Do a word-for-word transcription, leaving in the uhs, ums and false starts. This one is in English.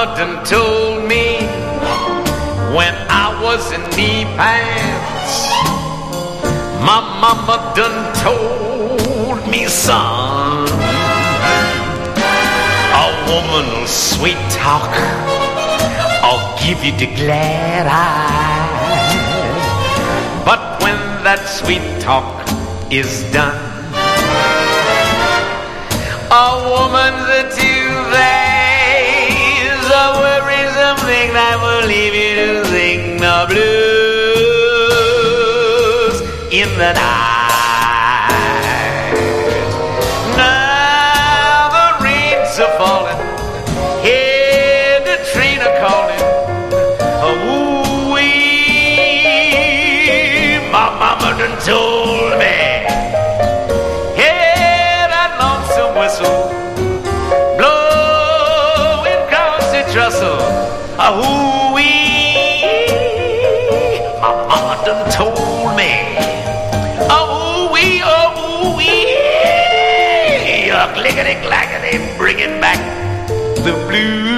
mama done told me when I was in knee pants. My mama done told me, son, a woman'll sweet talk I'll give you the glad eye. But when that sweet talk is done, a woman's a two days, a worrisome thing that will leave you to sing the blues in the night. Now the rains are falling, hear the train a calling. Ooh-wee, my mama done told me. Hear that lonesome whistle blowing across the trestle. Ooh-wee, my mama done told me. Ooh-wee, oh-ooh-wee, a clickety-clackety, bringing back the blues.